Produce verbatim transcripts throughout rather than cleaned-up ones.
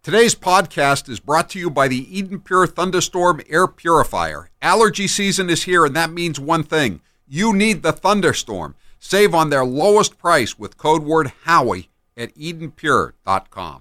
Today's podcast is brought to you by the Eden Pure Thunderstorm Air Purifier. Allergy season is here, and that means one thing. You need the Thunderstorm. Save on their lowest price with code word Howie at eden pure dot com.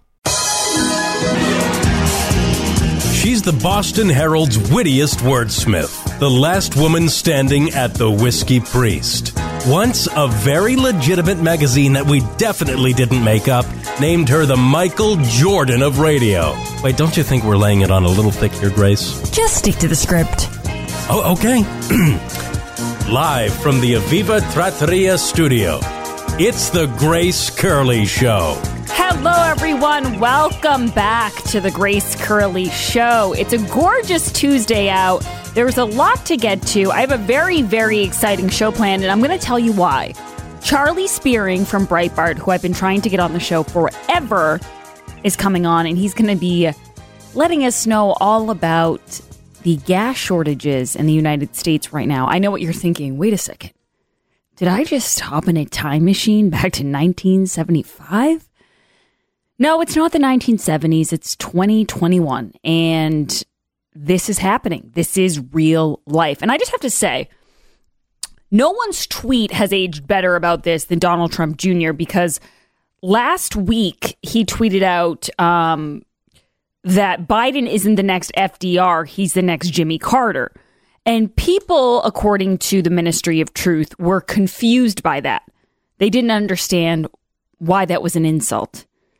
She's the Boston Herald's wittiest wordsmith, the last woman standing at the Whiskey Priest. Once a very legitimate magazine that we definitely didn't make up named her the Michael Jordan of radio. Wait, don't you think we're laying it on a little thick here, Grace? Just stick to the script. Oh, okay. Live from the Aviva Trattoria studio, it's the Grace Curley Show. Hello, everyone. Welcome back to the Grace Curley Show. It's a gorgeous Tuesday out. There's a lot to get to. I have a very, very exciting show planned, and I'm going to tell you why. Charlie Spearing from Breitbart, who I've been trying to get on the show forever, is coming on, and he's going to be letting us know all about the gas shortages in the United States right now. I know what you're thinking. Wait a second. Did I just hop in a time machine back to nineteen seventy-five? No, it's not the nineteen seventies. It's twenty twenty-one, and this is happening. This is real life. And I just have to say, no one's tweet has aged better about this than Donald Trump Junior, because last week he tweeted out um, that Biden isn't the next F D R, he's the next Jimmy Carter. And people, according to the Ministry of Truth, were confused by that. They didn't understand why that was an insult.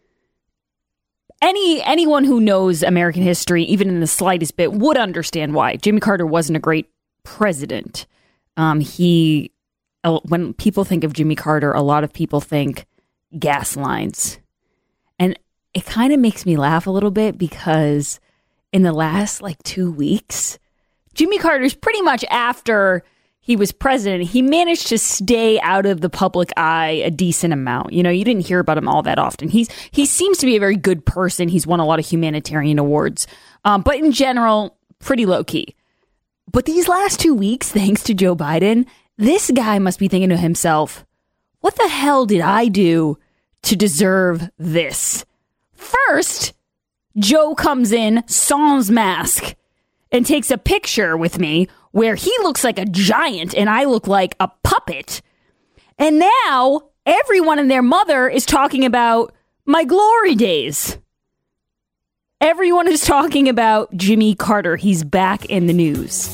Any anyone who knows American history, even in the slightest bit, would understand why. Jimmy Carter wasn't a great president. Um, he, when people think of Jimmy Carter, a lot of people think gas lines. And it kind of makes me laugh a little bit because in the last like two weeks, Jimmy Carter's pretty much after he was president, he managed to stay out of the public eye a decent amount. You know, you didn't hear about him all that often. He's he seems to be a very good person. He's won a lot of humanitarian awards. Um, but in general, pretty low key. But these last two weeks, thanks to Joe Biden, this guy must be thinking to himself, what the hell did I do to deserve this? First, Joe comes in sans mask and takes a picture with me where he looks like a giant and I look like a puppet. And now everyone and their mother is talking about my glory days. Everyone is talking about Jimmy Carter. He's back in the news.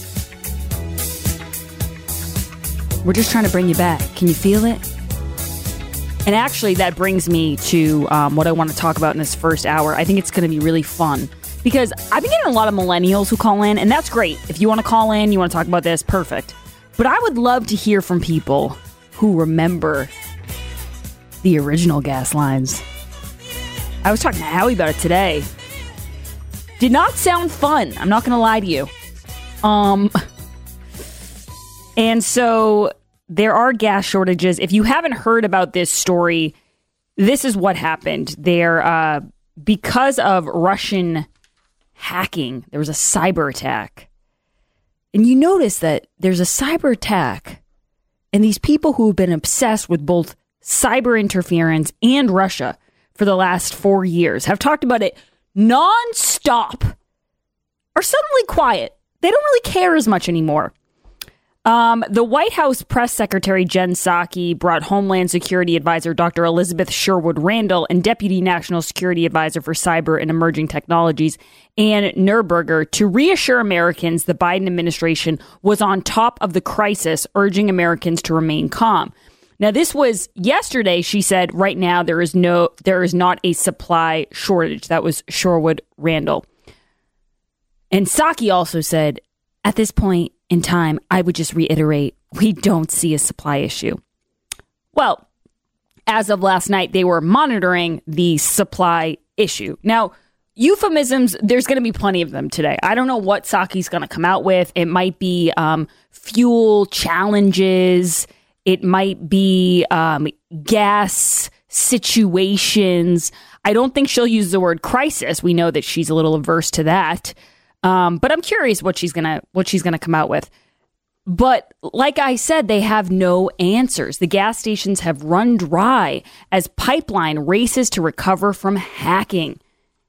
We're just trying to bring you back. Can you feel it? And actually, that brings me to um, what I want to talk about in this first hour. I think it's going to be really fun because I've been getting a lot of millennials who call in, and that's great. If you want to call in, you want to talk about this, perfect. But I would love to hear from people who remember the original gas lines. I was talking to Howie about it today. Did not sound fun. I'm not going to lie to you. Um, and so there are gas shortages. If you haven't heard about this story, this is what happened. There, uh, because of Russian hacking, there was a cyber attack. And you notice that there's a cyber attack, and these people who have been obsessed with both cyber interference and Russia for the last four years have talked about it non-stop, are suddenly quiet. They don't really care as much anymore. Um, the White House press secretary Jen Psaki brought Homeland Security Advisor Doctor Elizabeth Sherwood Randall and Deputy National Security Advisor for Cyber and Emerging Technologies Ann Neuberger to reassure Americans the Biden administration was on top of the crisis, urging Americans to remain calm. Now, this was yesterday. She said, right now, there is no, there is not a supply shortage. That was Sherwood Randall. And Psaki also said, at this point in time, I would just reiterate, we don't see a supply issue. Well, as of last night, they were monitoring the supply issue. Now, euphemisms, there's going to be plenty of them today. I don't know what Psaki's going to come out with. It might be um, fuel challenges. It might be um, gas situations. I don't think she'll use the word crisis. We know that she's a little averse to that. Um, but I'm curious what she's gonna what she's gonna come out with. But like I said, they have no answers. The gas stations have run dry as pipeline races to recover from hacking.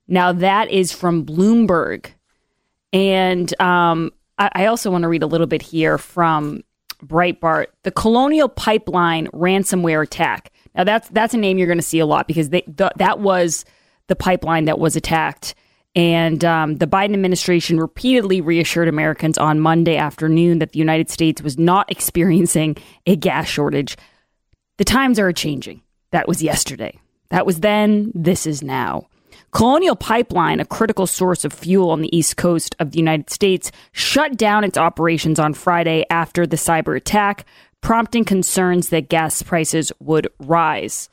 Now, that is from Bloomberg. And um, I, I also want to read a little bit here from Breitbart. The Colonial Pipeline ransomware attack. Now, that's that's a name you're going to see a lot because they, the, that was the pipeline that was attacked. And um, the Biden administration repeatedly reassured Americans on Monday afternoon that the United States was not experiencing a gas shortage. The times are changing. That was yesterday. That was then. This is now. Colonial Pipeline, a critical source of fuel on the east coast of the United States, shut down its operations on Friday after the cyber attack, prompting concerns that gas prices would rise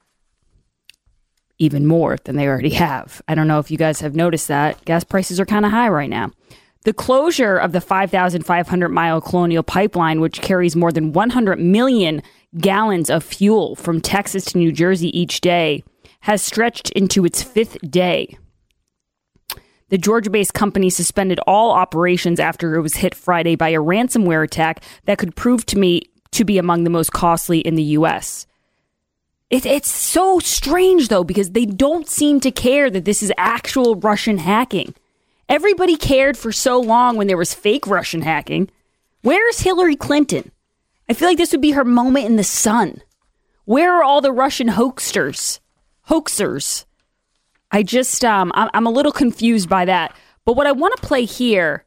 even more than they already have. I don't know if you guys have noticed that. Gas prices are kind of high right now. The closure of the five thousand five hundred mile Colonial Pipeline, which carries more than one hundred million gallons of fuel from Texas to New Jersey each day, has stretched into its fifth day. The Georgia-based company suspended all operations after it was hit Friday by a ransomware attack that could prove to me to be among the most costly in the U S. It, it's so strange, though, because they don't seem to care that this is actual Russian hacking. Everybody cared for so long when there was fake Russian hacking. Where's Hillary Clinton? I feel like this would be her moment in the sun. Where are all the Russian hoaxers? Hoaxers. I just, um, I'm, I'm a little confused by that. But what I want to play here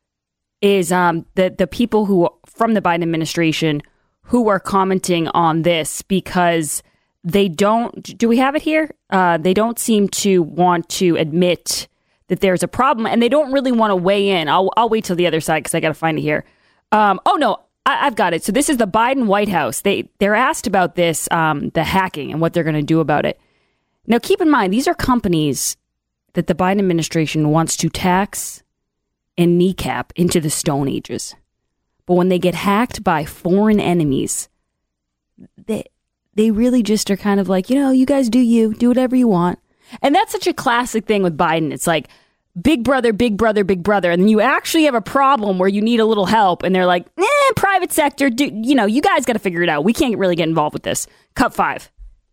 is um, the, the people who from the Biden administration who are commenting on this because they don't, do we have it here? Uh, they don't seem to want to admit that there's a problem and they don't really want to weigh in. I'll, I'll wait till the other side because I got to find it here. Um, oh, no, I, I've got it. So this is the Biden White House. They, they're asked about this, um, the hacking and what they're going to do about it. Now, keep in mind, these are companies that the Biden administration wants to tax and kneecap into the Stone Ages. But when they get hacked by foreign enemies, they they really just are kind of like, you know, you guys do you, do whatever you want. And that's such a classic thing with Biden. It's like big brother, big brother, big brother. And then you actually have a problem where you need a little help. And they're like, eh, private sector, do, you know, you guys got to figure it out. We can't really get involved with this. Cut five.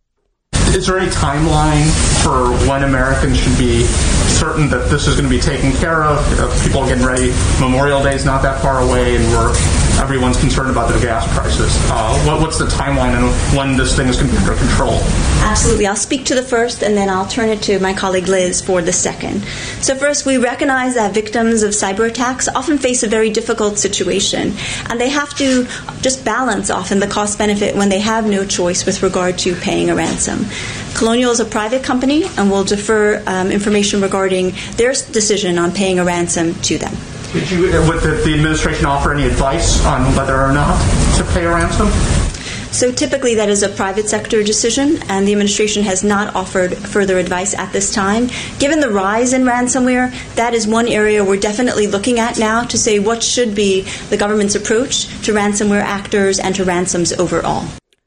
Is there any timeline for when Americans should be certain that this is going to be taken care of? People are getting ready. Memorial Day is not that far away, and we're everyone's concerned about the gas prices. Uh, what, what's the timeline and when this thing is going to be under control? Absolutely. I'll speak to the first, and then I'll turn it to my colleague Liz for the second. So first, we recognize that victims of cyber attacks often face a very difficult situation, and they have to just balance often the cost-benefit when they have no choice with regard to paying a ransom. Colonial is a private company and will defer um, information regarding their decision on paying a ransom to them. Did you, would the, the administration offer any advice on whether or not to pay a ransom? So typically that is a private sector decision, and the administration has not offered further advice at this time. Given the rise in ransomware, that is one area we're definitely looking at now to say what should be the government's approach to ransomware actors and to ransoms overall.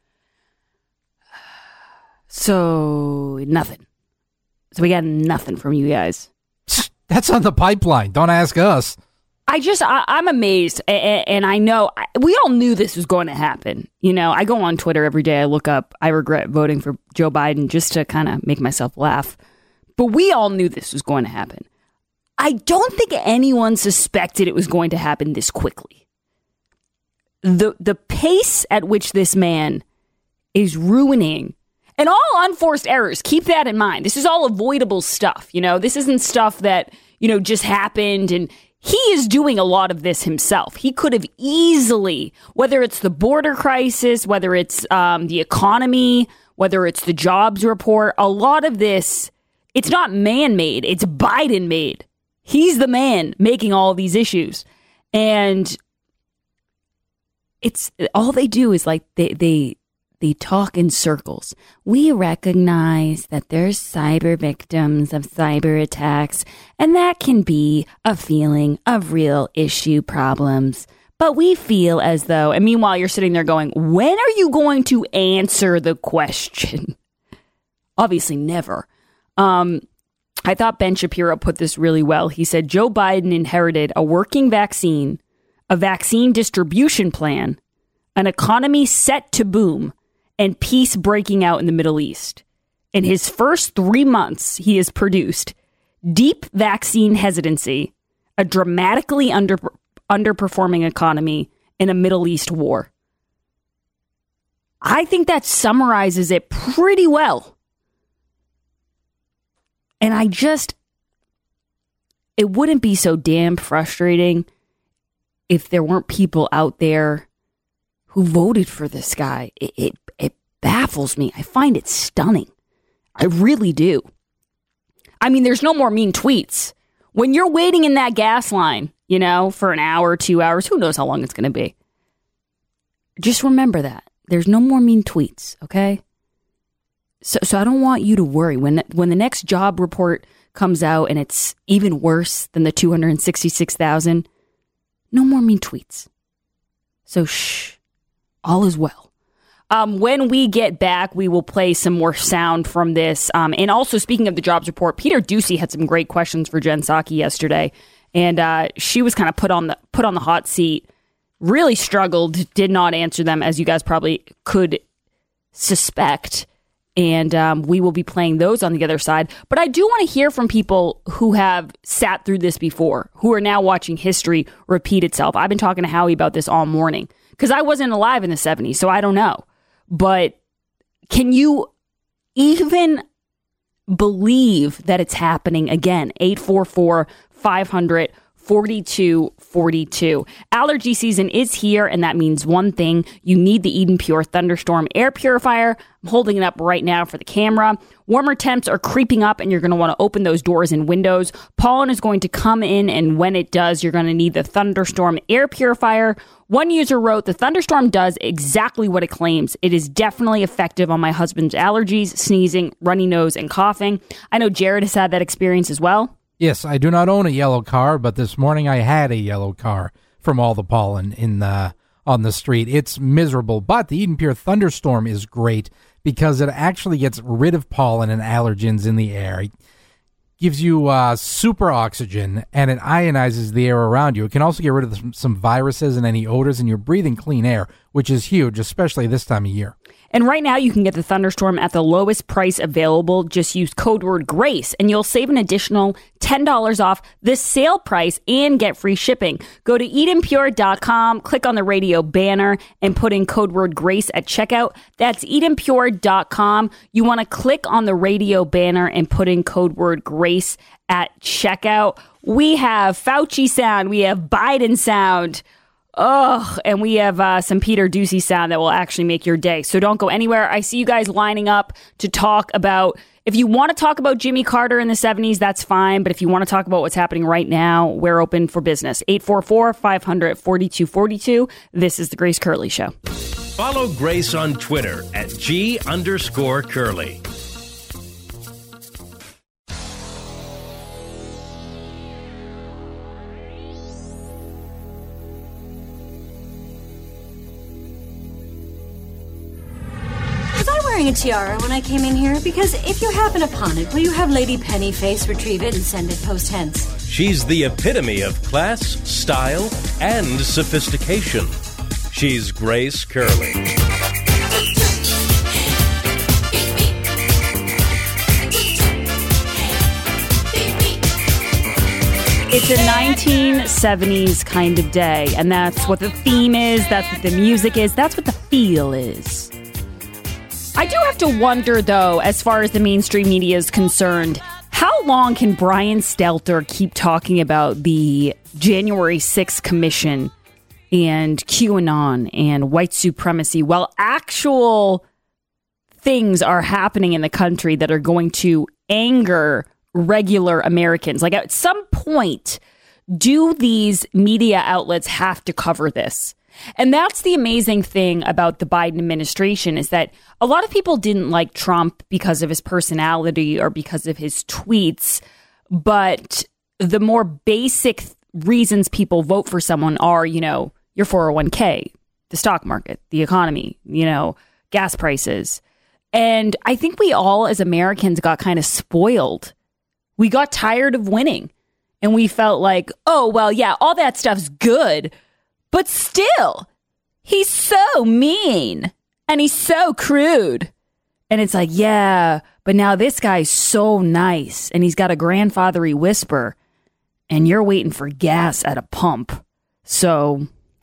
So, nothing. So we got nothing from you guys. That's on the pipeline. Don't ask us. I just, I, I'm amazed. And, and I know, we all knew this was going to happen. You know, I go on Twitter every day. I look up, I regret voting for Joe Biden just to kind of make myself laugh. But we all knew this was going to happen. I don't think anyone suspected it was going to happen this quickly. The The pace at which this man is ruining, and all unforced errors, keep that in mind. This is all avoidable stuff, you know? This isn't stuff that, you know, just happened, and he is doing a lot of this himself. He could have easily, whether it's the border crisis, whether it's um, the economy, whether it's the jobs report, a lot of this, it's not man-made, it's Biden-made. He's the man making all these issues. And it's, all they do is like, they, they, They talk in circles. We recognize that there's cyber victims of cyber attacks, and that can be a feeling of real issue problems. But we feel as though, and meanwhile, you're sitting there going, when are you going to answer the question? Obviously, never. Um, I thought Ben Shapiro put this really well. He said, Joe Biden inherited a working vaccine, a vaccine distribution plan, an economy set to boom, and peace breaking out in the Middle East. In his first three months he has produced, deep vaccine hesitancy, a dramatically under, underperforming economy, and a Middle East war. I think that summarizes it pretty well. And I just, it wouldn't be so damn frustrating if there weren't people out there who voted for this guy. It, it, it baffles me. I find it stunning. I really do. I mean, there's no more mean tweets. When you're waiting in that gas line, you know, for an hour, two hours, who knows how long it's going to be. Just remember that. There's no more mean tweets, okay? So so I don't want you to worry. When when the next job report comes out and it's even worse than the two hundred sixty-six thousand, no more mean tweets. So shh, all is well. Um, when we get back, we will play some more sound from this. Um, and also, speaking of the jobs report, Peter Doocy had some great questions for Jen Psaki yesterday. And uh, she was kind of put on the put on the hot seat. Really struggled, did not answer them, as you guys probably could suspect. And um, we will be playing those on the other side. But I do want to hear from people who have sat through this before, who are now watching history repeat itself. I've been talking to Howie about this all morning because I wasn't alive in the seventies, so I don't know. But can you even believe that it's happening again? eight four four, five hundred, forty-two forty-two. Allergy season is here, and that means one thing. You need the Eden Pure Thunderstorm Air Purifier. I'm holding it up right now for the camera. Warmer temps are creeping up, and you're going to want to open those doors and windows. Pollen is going to come in, and when it does, you're going to need the Thunderstorm Air Purifier. One user wrote, the Thunderstorm does exactly what it claims. It is definitely effective on my husband's allergies, sneezing, runny nose, and coughing. I know Jared has had that experience as well. Yes, I do not own a yellow car, but this morning I had a yellow car from all the pollen in the, on the street. It's miserable, but the Eden Pure Thunderstorm is great because it actually gets rid of pollen and allergens in the air. It gives you uh, super oxygen, and it ionizes the air around you. It can also get rid of some, some viruses and any odors, and you're breathing clean air, which is huge, especially this time of year. And right now, you can get the Thunderstorm at the lowest price available. Just use code word GRACE, and you'll save an additional ten dollars off the sale price and get free shipping. Go to eden pure dot com, click on the radio banner, and put in code word GRACE at checkout. That's eden pure dot com. You want to click on the radio banner and put in code word GRACE at checkout. We have Fauci sound. We have Biden sound. Oh, and we have uh, some Peter Doocy sound that will actually make your day. So don't go anywhere. I see you guys lining up to talk about, if you want to talk about Jimmy Carter in the seventies, that's fine. But if you want to talk about what's happening right now, we're open for business. eight four four, five hundred, forty-two forty-two. This is the Grace Curley Show. Follow Grace on Twitter at G underscore Curley. A tiara when I came in here, because if you happen upon it, will you have Lady Pennyface retrieve it and send it post hence? She's the epitome of class, style, and sophistication. She's Grace Curley. It's a nineteen seventies kind of day, and that's what the theme is, that's what the music is, that's what the feel is. I do have to wonder, though, as far as the mainstream media is concerned, how long can Brian Stelter keep talking about the January sixth Commission and QAnon and white supremacy while actual things are happening in the country that are going to anger regular Americans? Like, at some point, do these media outlets have to cover this? And that's the amazing thing about the Biden administration, is that a lot of people didn't like Trump because of his personality or because of his tweets. But the more basic reasons people vote for someone are, you know, your four oh one k, the stock market, the economy, you know, gas prices. And I think we all as Americans got kind of spoiled. We got tired of winning, and we felt like, oh, well, yeah, all that stuff's good. But still, he's so mean and he's so crude. And it's like, yeah, But now this guy's so nice, and he's got a grandfathery whisper, and you're waiting for gas at a pump. So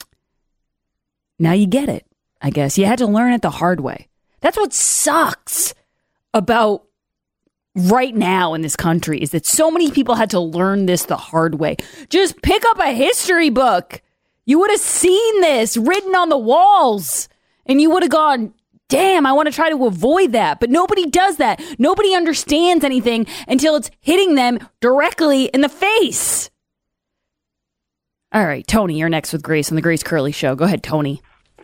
now you get it, I guess. You had to learn it the hard way. That's what sucks about right now in this country, is that so many people had to learn this the hard way. Just pick up a history book. You would have seen this written on the walls, and you would have gone, damn, I want to try to avoid that. But nobody does that. Nobody understands anything until it's hitting them directly in the face. All right, Tony, you're next with Grace on the Grace Curley Show. Go ahead, Tony.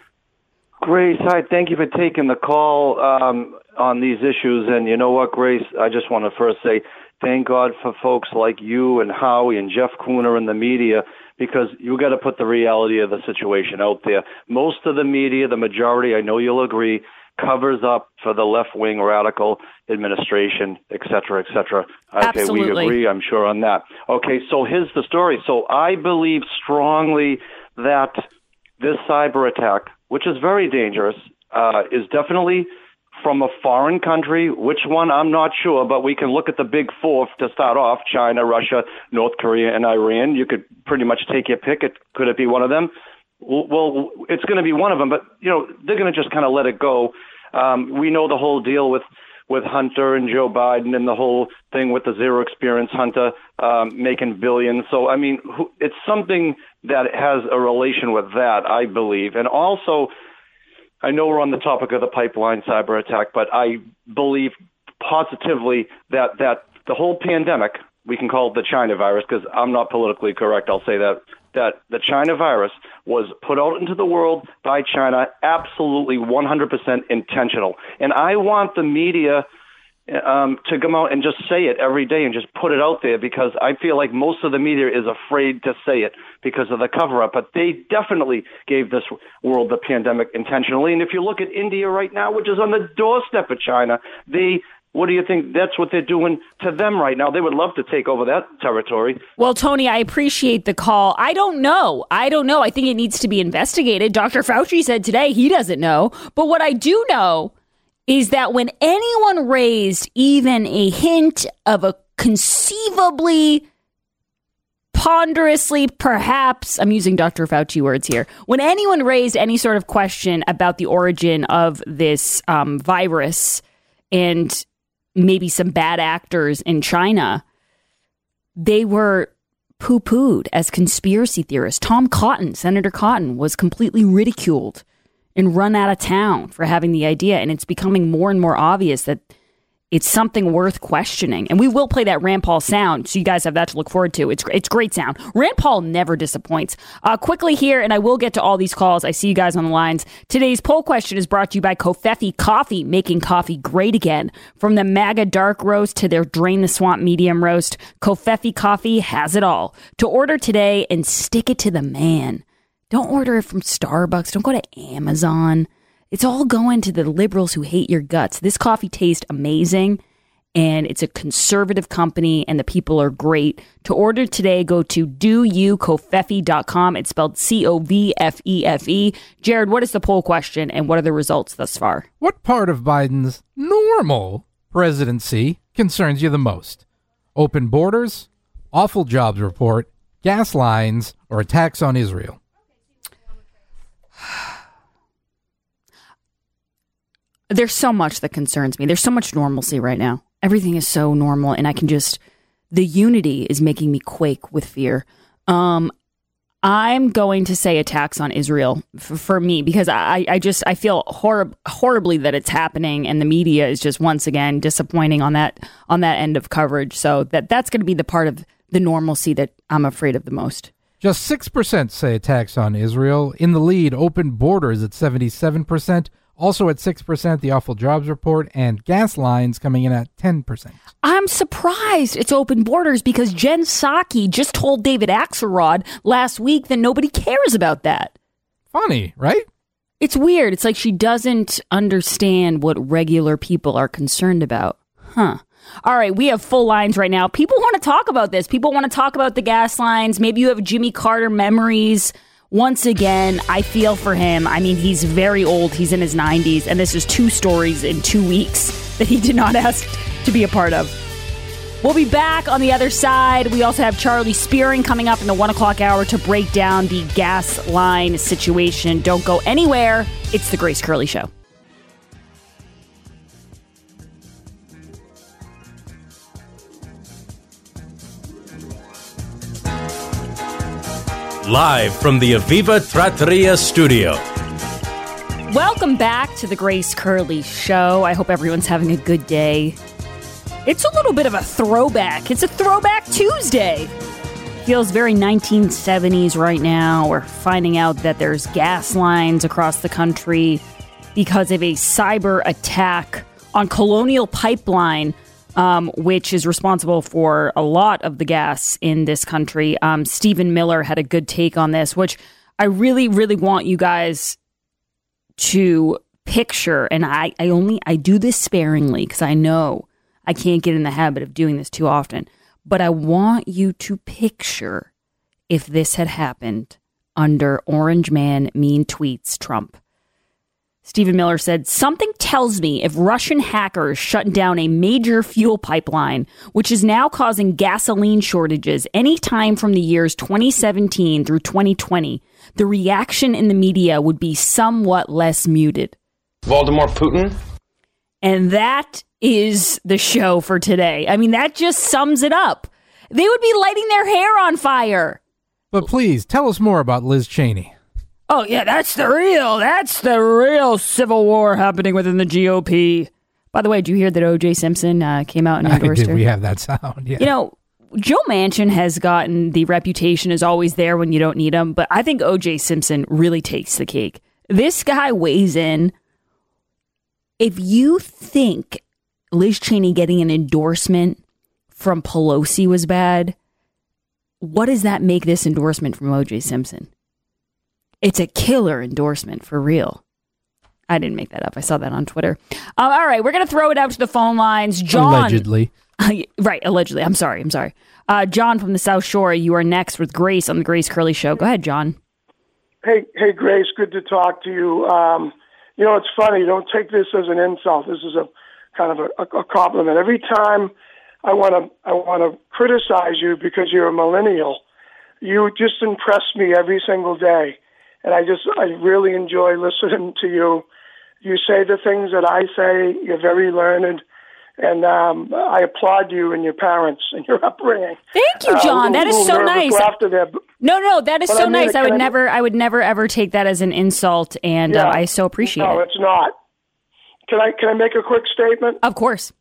Grace, hi. Thank you for taking the call um, on these issues. And you know what, Grace? I just want to first say thank God for folks like you and Howie and Jeff Kuhner in the media, because you got to put the reality of the situation out there. Most of the media, the majority, I know you'll agree, covers up for the left-wing radical administration, et cetera, et cetera. Okay, we agree, I'm sure, on that. Okay, so here's the story. So I believe strongly that this cyber attack, which is very dangerous, uh, is definitely from a foreign country. Which one, I'm not sure, but we can look at the big four to start off: China, Russia, North Korea, and Iran. You could pretty much take your pick. It, could it be one of them? Well, it's going to be one of them, but, you know, they're going to just kind of let it go. Um, we know the whole deal with, with Hunter and Joe Biden and the whole thing with the zero experience Hunter um, making billions. So, I mean, it's something that has a relation with that, I believe. And also, I know we're on the topic of the pipeline cyber attack, but I believe positively that, that the whole pandemic, we can call it the China virus, because I'm not politically correct, I'll say that, that the China virus was put out into the world by China, absolutely one hundred percent intentional. And I want the media um, to come out and just say it every day and just put it out there, because I feel like most of the media is afraid to say it because of the cover-up. But they definitely gave this world the pandemic intentionally. And if you look at India right now, which is on the doorstep of China, they... What do you think? That's what they're doing to them right now. They would love to take over that territory. Well, Tony, I appreciate the call. I don't know. I don't know. I think it needs to be investigated. Doctor Fauci said today he doesn't know. But what I do know is that when anyone raised even a hint of a conceivably, ponderously, perhaps, I'm using Doctor Fauci words here, when anyone raised any sort of question about the origin of this um, virus and maybe some bad actors in China, they were poo-pooed as conspiracy theorists. Tom Cotton, Senator Cotton, was completely ridiculed and run out of town for having the idea. And it's becoming more and more obvious that it's something worth questioning. And we will play that Rand Paul sound, so you guys have that to look forward to. It's it's great sound. Rand Paul never disappoints. Uh, quickly here, and I will get to all these calls. I see you guys on the lines. Today's poll question is brought to you by Covfefe Coffee, making coffee great again. From the MAGA dark roast to their Drain the Swamp medium roast, Covfefe Coffee has it all. To order today and stick it to the man. Don't order it from Starbucks. Don't go to Amazon. It's all going to the liberals who hate your guts. This coffee tastes amazing, and it's a conservative company, and the people are great. To order today, go to do you covfefe dot com. It's spelled C O V F E F E. Jared, what is the poll question, and what are the results thus far? What part of Biden's normal presidency concerns you the most? Open borders, awful jobs report, gas lines, or attacks on Israel? There's so much that concerns me. There's so much normalcy right now. Everything is so normal, and I can just, the unity is making me quake with fear. Um, I'm going to say attacks on Israel f- for me, because I, I just, I feel horrib- horribly that it's happening, and the media is just once again disappointing on that, on that end of coverage. So that that's going to be the part of the normalcy that I'm afraid of the most. Just six percent say attacks on Israel. In the lead, open borders at seventy-seven percent. Also at six percent, the awful jobs report, and gas lines coming in at ten percent. I'm surprised it's open borders, because Jen Psaki just told David Axelrod last week that nobody cares about that. Funny, right? It's weird. It's like she doesn't understand what regular people are concerned about. Huh. All right, we have full lines right now. People want to talk about this. People want to talk about the gas lines. Maybe you have Jimmy Carter memories. Once again, I feel for him. I mean, he's very old. He's in his nineties, and this is two stories in two weeks. that he did not ask to be a part of. We'll be back on the other side. We also have Charlie Spearing coming up in the one o'clock hour to break down the gas line situation. Don't go anywhere. It's the Grace Curley Show. Live from the Aviva Trattoria studio. Welcome back to the Grace Curley Show. I hope everyone's having a good day. It's a little bit of a throwback. It's a throwback Tuesday. Feels very nineteen seventies right now. We're finding out that there's gas lines across the country because of a cyber attack on Colonial Pipeline, um, which is responsible for a lot of the gas in this country. Um, Stephen Miller had a good take on this, which I really, really want you guys to picture. And I, I only, I do this sparingly because I know I can't get in the habit of doing this too often. But I want you to picture if this had happened under Orange Man Mean Tweets Trump. Stephen Miller said, something tells me if Russian hackers shut down a major fuel pipeline, which is now causing gasoline shortages anytime from the years twenty seventeen through twenty twenty, the reaction in the media would be somewhat less muted. Vladimir Putin? And that is the show for today. I mean, that just sums it up. They would be lighting their hair on fire. But please, tell us more about Liz Cheney. Oh, yeah, that's the real, that's the real civil war happening within the G O P. By the way, did you hear that O J Simpson uh, came out and endorsed I did. her? We have that sound, yeah. You know, Joe Manchin has gotten the reputation as always there when you don't need him, but I think O J Simpson really takes the cake. This guy weighs in. If you think Liz Cheney getting an endorsement from Pelosi was bad, what does that make this endorsement from O J Simpson? It's a killer endorsement, for real. I didn't make that up. I saw that on Twitter. Um, all right, we're going to throw it out to the phone lines. John. Allegedly. Right, allegedly. I'm sorry. I'm sorry. Uh, John from the South Shore, you are next with Grace on the Grace Curley Show. Go ahead, John. Hey, hey, Grace. Good to talk to you. Um, you know, it's funny. Don't take this as an insult. This is a kind of a, a compliment. Every time I want to, I want to criticize you because you're a millennial, you just impress me every single day. And I just, I really enjoy listening to you. You say the things that I say. You're very learned. And um, I applaud you and your parents and your upbringing. Thank you, John. Uh, that is so nice. Their, no, no, that is so I mean, nice. I would I, never, I would never ever take that as an insult. And yeah, uh, I so appreciate no, it. No, it's not. Can I, can I make a quick statement? Of course.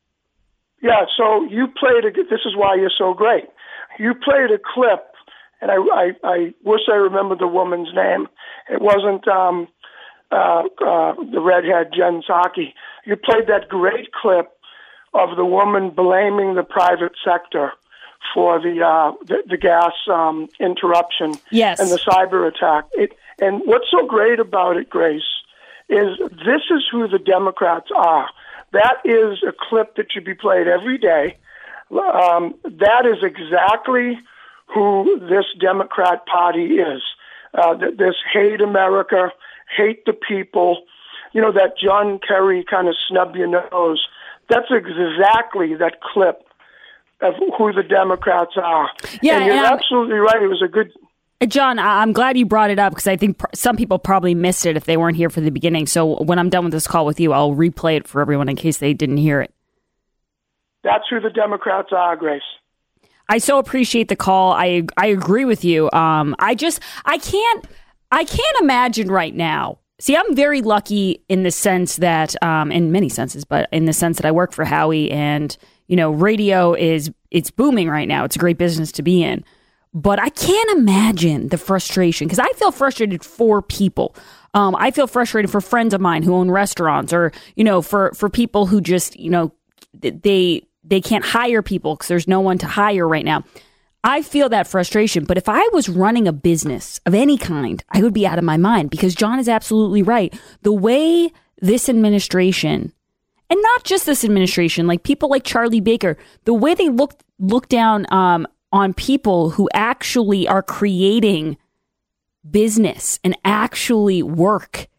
Yeah. So you played, a, this is why you're so great. You played a clip. And I, I, I wish I remembered the woman's name. It wasn't um, uh, uh, the redhead Jen Psaki. You played that great clip of the woman blaming the private sector for the uh, the, the gas um, interruption yes. and the cyber attack. It, and what's so great about it, Grace, is this is who the Democrats are. That is a clip that should be played every day. Um, that is exactly who this Democrat Party is. Uh, this hate America, hate the people, you know, that John Kerry kind of snub your nose. That's exactly that clip of who the Democrats are. Yeah, and you're and absolutely right. It was a good... John, I'm glad you brought it up because I think pr- some people probably missed it if they weren't here for the beginning. So when I'm done with this call with you, I'll replay it for everyone in case they didn't hear it. That's who the Democrats are, Grace. I so appreciate the call. I I agree with you. Um, I just I can't I can't imagine right now. See, I'm very lucky in the sense that, um, in many senses, but in the sense that I work for Howie, and you know, radio is it's booming right now. It's a great business to be in. But I can't imagine the frustration because I feel frustrated for people. Um, I feel frustrated for friends of mine who own restaurants, or you know, for for people who just you know they. They can't hire people because there's no one to hire right now. I feel that frustration. But if I was running a business of any kind, I would be out of my mind because John is absolutely right. The way this administration, and not just this administration, like people like Charlie Baker, the way they look look down um, on people who actually are creating business and actually work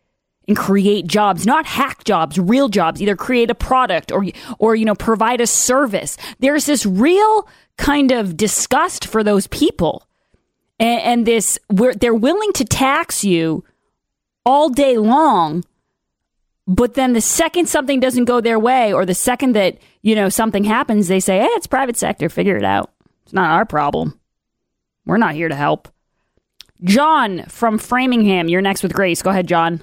and create jobs, not hack jobs, real jobs, either create a product or, or, you know, provide a service. There's this real kind of disgust for those people. And, and this, where they're willing to tax you all day long, but then the second something doesn't go their way, or the second that, you know, something happens, they say, hey, it's private sector, figure it out. It's not our problem. We're not here to help. John from Framingham, you're next with Grace. Go ahead, John.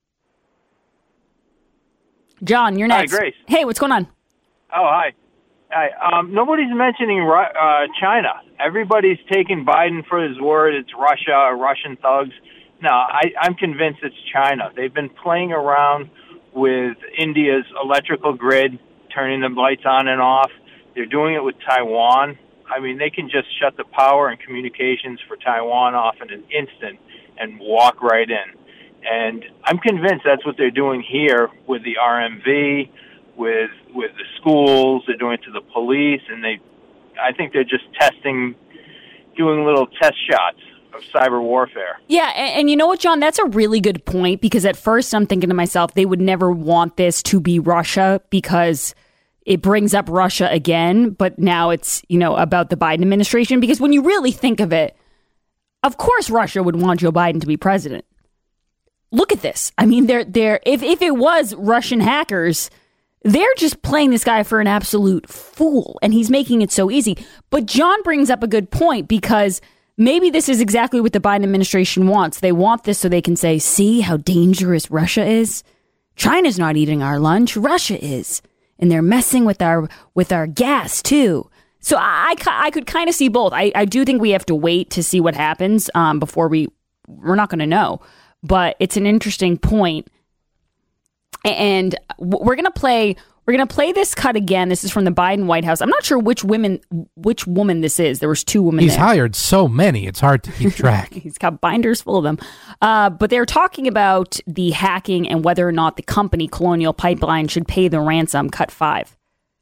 John, you're next. Hi, Grace. Hey, what's going on? Oh, hi. Hi. Um, nobody's mentioning Ru- uh, China. Everybody's taking Biden for his word. It's Russia or Russian thugs. No, I, I'm convinced it's China. They've been playing around with India's electrical grid, turning the lights on and off. They're doing it with Taiwan. I mean, they can just shut the power and communications for Taiwan off in an instant and walk right in. And I'm convinced that's what they're doing here with the R M V, with with the schools. They're doing it to the police, and they, I think they're just testing, doing little test shots of cyber warfare. Yeah, and, and you know what, John? That's a really good point, because at first I'm thinking to myself, they would never want this to be Russia because it brings up Russia again. But now it's, you know, about the Biden administration, because when you really think of it, of course Russia would want Joe Biden to be president. Look at this. I mean, they're they're if if it was Russian hackers, they're just playing this guy for an absolute fool, and he's making it so easy. But John brings up a good point, because maybe this is exactly what the Biden administration wants. They want this so they can say, see how dangerous Russia is? China's not eating our lunch. Russia is. And they're messing with our with our gas, too. So I, I, I could kind of see both. I, I do think we have to wait to see what happens um, before we, we're not going to know. But it's an interesting point. And we're going to play we're going to play this cut again. This is from the Biden White House. I'm not sure which women which woman this is. There was two women He's there. hired so many, it's hard to keep track. He's got binders full of them. Uh, but they're talking about the hacking and whether or not the company Colonial Pipeline should pay the ransom. Cut five.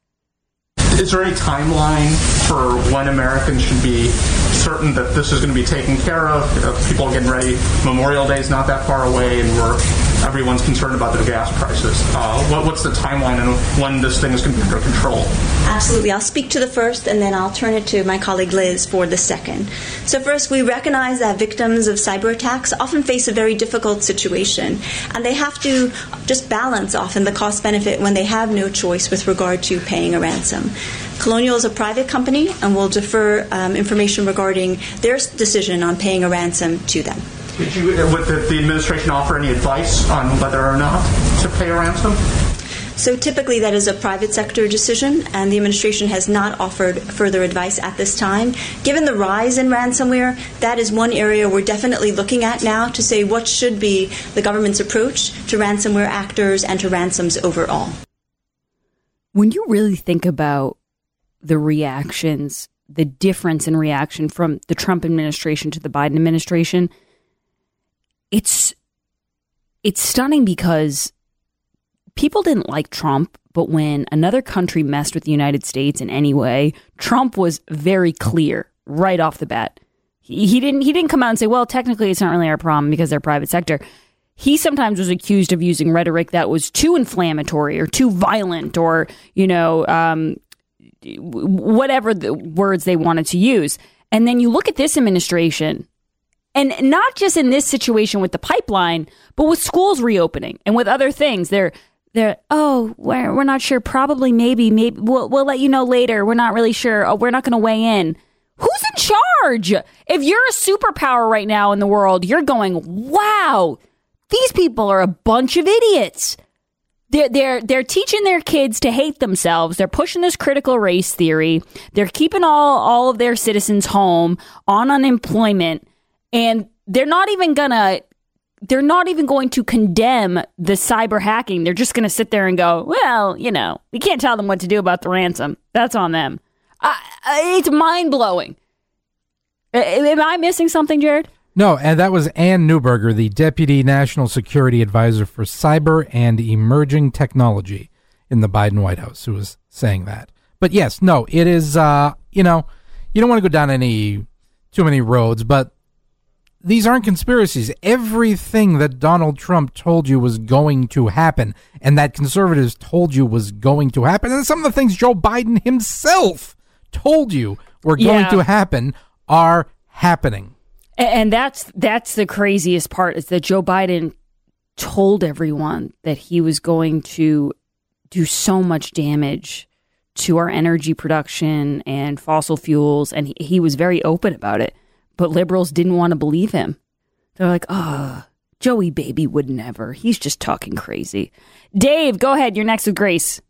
Is there any timeline for when Americans should be certain that this is going to be taken care of? Uh, people are getting ready. Memorial Day is not that far away, and we're everyone's concerned about their gas prices. Uh, what, what's the timeline and when this thing is going to be under control? Absolutely. I'll speak to the first, and then I'll turn it to my colleague Liz for the second. So first, we recognize that victims of cyber attacks often face a very difficult situation, and they have to just balance often the cost-benefit when they have no choice with regard to paying a ransom. Colonial is a private company, and will defer um, information regarding their decision on paying a ransom to them. Did you, would the, the administration offer any advice on whether or not to pay a ransom? So typically that is a private sector decision, and the administration has not offered further advice at this time. Given the rise in ransomware, that is one area we're definitely looking at now to say what should be the government's approach to ransomware actors and to ransoms overall. When you really think about the reactions, the difference in reaction from the Trump administration to the Biden administration, it's it's stunning, because people didn't like Trump, but when another country messed with the United States in any way, Trump was very clear right off the bat. He, he didn't he didn't come out and say, well, technically it's not really our problem because they're private sector. He sometimes was accused of using rhetoric that was too inflammatory or too violent, or, you know, um, whatever the words they wanted to use. And then you look at this administration, and not just in this situation with the pipeline, but with schools reopening and with other things. They're they're oh, we're we're not sure. Probably, maybe, maybe we'll we'll let you know later. We're not really sure. Oh, we're not going to weigh in. Who's in charge? If you're a superpower right now in the world, you're going, wow, these people are a bunch of idiots. They're, they're, they're teaching their kids to hate themselves. They're pushing this critical race theory. They're keeping all, all of their citizens home on unemployment. And they're not even gonna, they're not even going to condemn the cyber hacking. They're just going to sit there and go, well, you know, we can't tell them what to do about the ransom. That's on them. Uh, it's mind blowing. Am I missing something, Jared? No, and that was Ann Neuberger, the Deputy National Security Advisor for Cyber and Emerging Technology in the Biden White House, who was saying that. But yes, no, it is, uh, you know, you don't want to go down any too many roads, but these aren't conspiracies. Everything that Donald Trump told you was going to happen and that conservatives told you was going to happen, and some of the things Joe Biden himself told you were going Yeah. to happen are happening. And that's that's the craziest part, is that Joe Biden told everyone that he was going to do so much damage to our energy production and fossil fuels, and he, he was very open about it. But liberals didn't want to believe him. They're like, oh, Joey baby would never. He's just talking crazy. Dave, go ahead. You're next with Grace.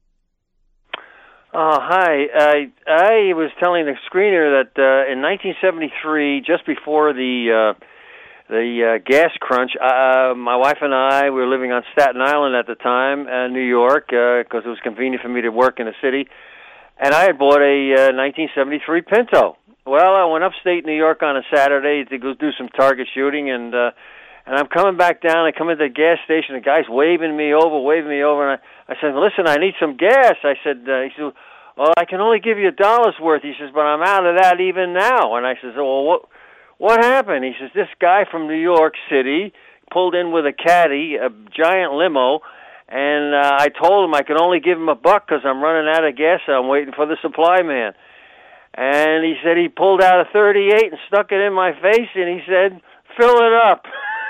Uh, hi. I I was telling the screener that uh, in nineteen seventy-three, just before the uh, the uh, gas crunch, uh, my wife and I we were living on Staten Island at the time, uh, New York, because uh, it was convenient for me to work in the city. And I had bought a uh, nineteen seventy-three Pinto. Well, I went upstate New York on a Saturday to go do some target shooting, and uh, and I'm coming back down. I come into the gas station. The guy's waving me over, waving me over, and I, I said, "Listen, I need some gas." I said, uh, "He said, well, I can only give you a dollar's worth." He says, "But I'm out of that even now." And I says, "Well, what what happened?" He says, "This guy from New York City pulled in with a caddy, a giant limo, and uh, I told him I could only give him a buck because I'm running out of gas. So I'm waiting for the supply man." And he said he pulled out a thirty-eight and stuck it in my face, and he said, "Fill it up."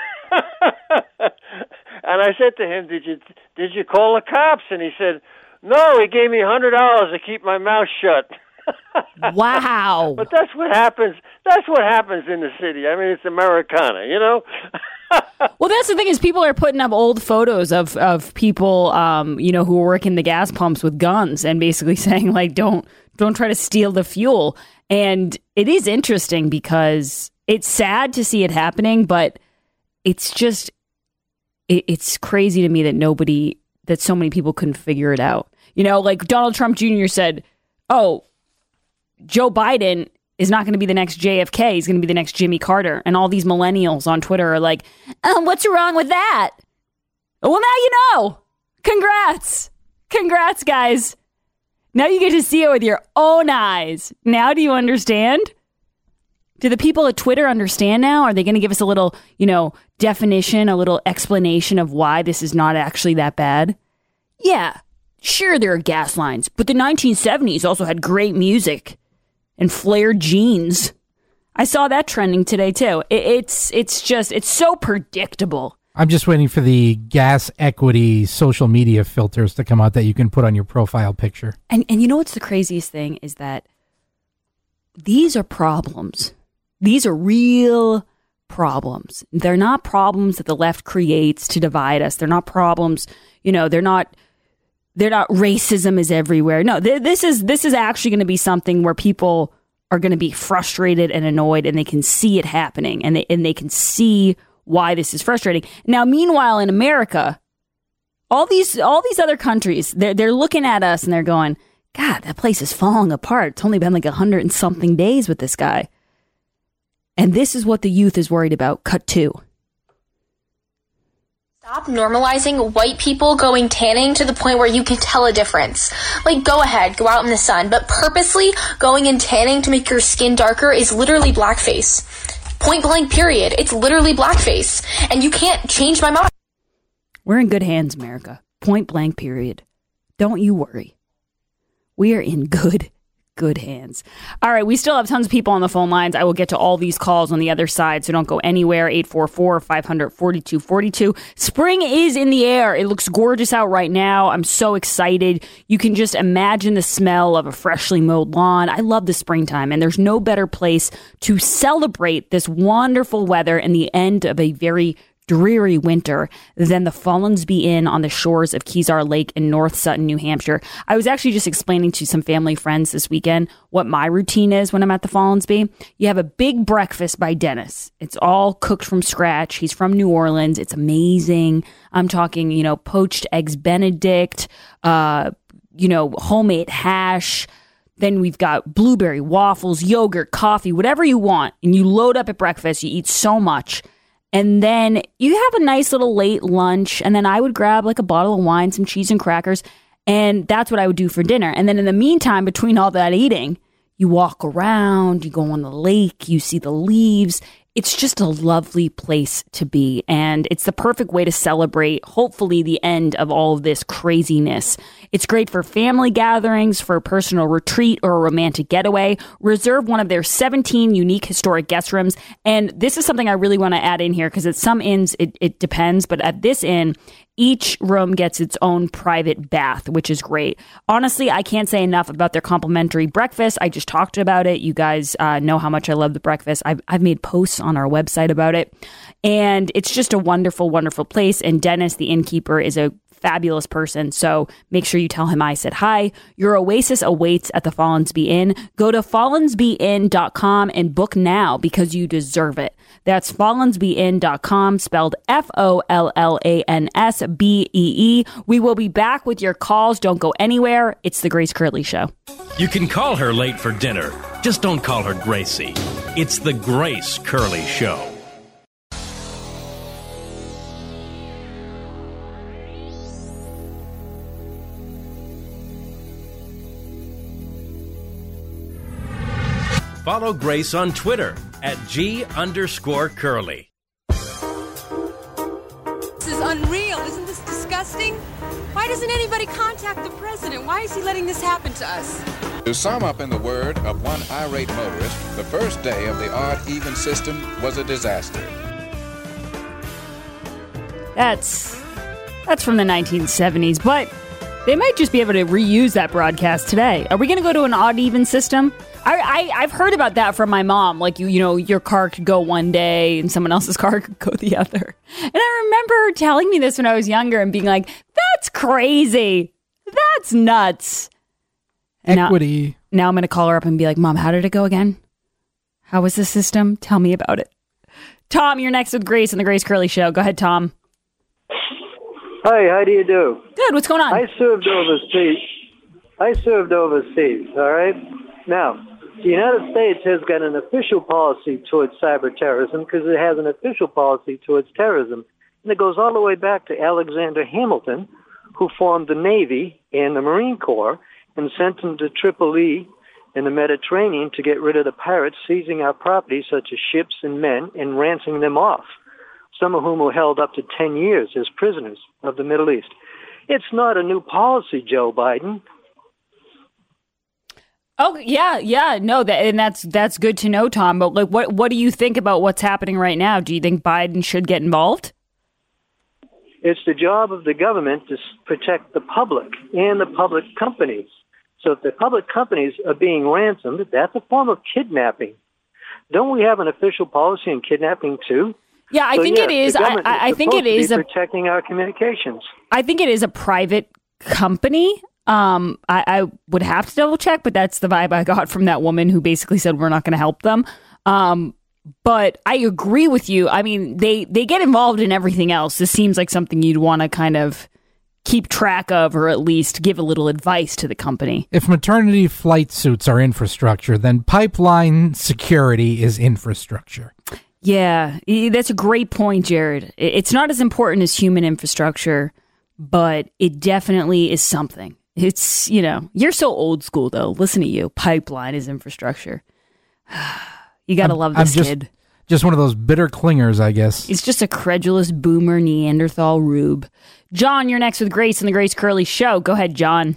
And I said to him, "Did you did you call the cops?" And he said, "No, he gave me a hundred dollars to keep my mouth shut." Wow! But that's what happens. That's what happens in the city. I mean, it's Americana, you know. Well, that's the thing, is people are putting up old photos of of people, um, you know, who are working the gas pumps with guns and basically saying, like, don't don't try to steal the fuel. And it is interesting because it's sad to see it happening, but it's just it, it's crazy to me that nobody that so many people couldn't figure it out. You know, like Donald Trump Junior said, "Oh, Joe Biden is not going to be the next J F K. He's going to be the next Jimmy Carter." And all these millennials on Twitter are like, um, what's wrong with that? Well, now you know. Congrats. Congrats, guys. Now you get to see it with your own eyes. Now do you understand? Do the people at Twitter understand now? Are they going to give us a little, you know, definition, a little explanation of why this is not actually that bad? Yeah, sure, there are gas lines, but the nineteen seventies also had great music and flared jeans. I saw that trending today too. It, it's it's just it's so predictable. I'm just waiting for the gas equity social media filters to come out that you can put on your profile picture. And and you know what's the craziest thing is that these are problems. These are real problems. They're not problems that the left creates to divide us. They're not problems, you know, they're not they're not racism is everywhere. No, th- this is this is actually going to be something where people are going to be frustrated and annoyed, and they can see it happening, and they and they can see why this is frustrating. Now, meanwhile, in America, all these all these other countries, they're they're looking at us and they're going, God, that place is falling apart. It's only been like a hundred and something days with this guy. And this is what the youth is worried about. Cut two. Stop normalizing white people going tanning to the point where you can tell a difference. Like, go ahead, go out in the sun, but purposely going and tanning to make your skin darker is literally blackface. Point blank, period. It's literally blackface. And you can't change my mind. We're in good hands, America. Point blank, period. Don't you worry. We are in good Good hands. All right, we still have tons of people on the phone lines. I will get to all these calls on the other side, so don't go anywhere. eight four four, five hundred, forty-two forty-two. Spring is in the air. It looks gorgeous out right now. I'm so excited. You can just imagine the smell of a freshly mowed lawn. I love the springtime, and there's no better place to celebrate this wonderful weather and the end of a very dreary winter than the Follansbee Inn on the shores of Kezar Lake in North Sutton, New Hampshire. I was actually just explaining to some family friends this weekend what my routine is when I'm at the Follansbee. You have a big breakfast by Dennis. It's all cooked from scratch. He's from New Orleans. It's amazing. I'm talking, you know, poached eggs Benedict, uh, you know, homemade hash. Then we've got blueberry waffles, yogurt, coffee, whatever you want. And you load up at breakfast. You eat so much. And then you have a nice little late lunch, and then I would grab like a bottle of wine, some cheese and crackers, and that's what I would do for dinner. And then in the meantime, between all that eating, you walk around, you go on the lake, you see the leaves. it's just a lovely place to be. And it's the perfect way to celebrate, hopefully, the end of all of this craziness. It's great for family gatherings, for a personal retreat, or a romantic getaway. Reserve one of their seventeen unique historic guest rooms. And this is something I really want to add in here, because at some inns, it, it depends. But at this inn, each room gets its own private bath, which is great. Honestly, I can't say enough about their complimentary breakfast. I just talked about it. You guys uh, know how much I love the breakfast. I've, I've made posts on our website about it. And it's just a wonderful, wonderful place. And Dennis, the innkeeper, is a fabulous person. So make sure you tell him I said hi. Your oasis awaits at the Follansbee Inn. Go to follansbee inn dot com and book now, because you deserve it. That's follansbee inn dot com, spelled F O L L A N S B E E. We will be back with your calls. Don't go anywhere. It's the Grace Curley Show. You can call her late for dinner. Just don't call her Gracie. It's the Grace Curley Show. Follow Grace on Twitter at G underscore Curly. This is unreal. Isn't this disgusting? Why doesn't anybody contact the president? Why is he letting this happen to us? To sum up in the word of one irate motorist, the first day of the odd-even system was a disaster. That's that's from the nineteen seventies, but they might just be able to reuse that broadcast today. Are we going to go to an odd-even system? I, I, I've heard about that from my mom. Like, you, you know, your car could go one day and someone else's car could go the other. And I remember her telling me this when I was younger and being like, that's crazy. That's nuts. And Equity. Now, now I'm going to call her up and be like, Mom, how did it go again? How was the system? Tell me about it. Tom, you're next with Grace on the Grace Curley Show. Go ahead, Tom. Hi, how do you do? Good, what's going on? I served overseas. I served overseas, all right? Now, the United States has got an official policy towards cyber terrorism because it has an official policy towards terrorism. And it goes all the way back to Alexander Hamilton, who formed the Navy and the Marine Corps and sent them to Tripoli in the Mediterranean to get rid of the pirates seizing our property, such as ships and men, and ransoming them off, some of whom were held up to ten years as prisoners of the Middle East. It's not a new policy, Joe Biden. Oh, yeah, yeah, no, that, and that's that's good to know, Tom. But like, what what do you think about what's happening right now? Do you think Biden should get involved? It's the job of the government to protect the public and the public companies. So if the public companies are being ransomed, that's a form of kidnapping. Don't we have an official policy in kidnapping too? Yeah, I so, think yeah, it is. I, I think it is a, a, protecting our communications. I think it is a private company. Um, I, I would have to double check, but that's the vibe I got from that woman who basically said we're not going to help them. Um, but I agree with you. I mean, they, they get involved in everything else. This seems like something you'd want to kind of keep track of, or at least give a little advice to the company. If maternity flight suits are infrastructure, then pipeline security is infrastructure. Yeah, that's a great point, Jared. It's not as important as human infrastructure, but it definitely is something. It's, you know, you're so old school, though. Listen to you. Pipeline is infrastructure. You got to love this I'm just, kid. Just one of those bitter clingers, I guess. It's just a credulous boomer Neanderthal rube. John, you're next with Grace on the Grace Curley Show. Go ahead, John.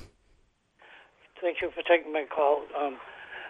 Thank you for taking my call. Um,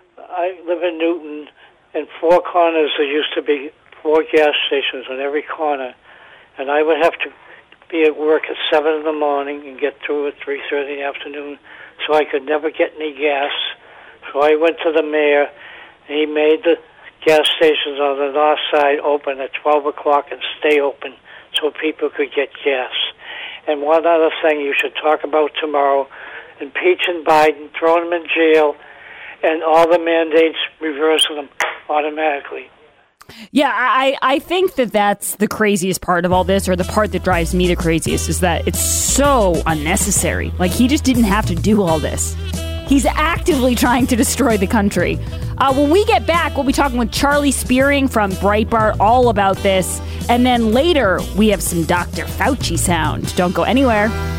I live in Newton. In Four Corners, there used to be four gas stations on every corner, and I would have to be at work at seven in the morning and get through at three thirty in the afternoon, so I could never get any gas. So I went to the mayor, and he made the gas stations on the north side open at twelve o'clock and stay open so people could get gas. And one other thing you should talk about tomorrow, impeaching Biden, throwing him in jail, and all the mandates, reversing them automatically. Yeah, I, I think that that's the craziest part of all this, or the part that drives me the craziest, is that it's so unnecessary. Like, he just didn't have to do all this. He's actively trying to destroy the country. Uh, when we get back, we'll be talking with Charlie Spearing from Breitbart all about this. And then later, we have some Doctor Fauci sound. Don't go anywhere.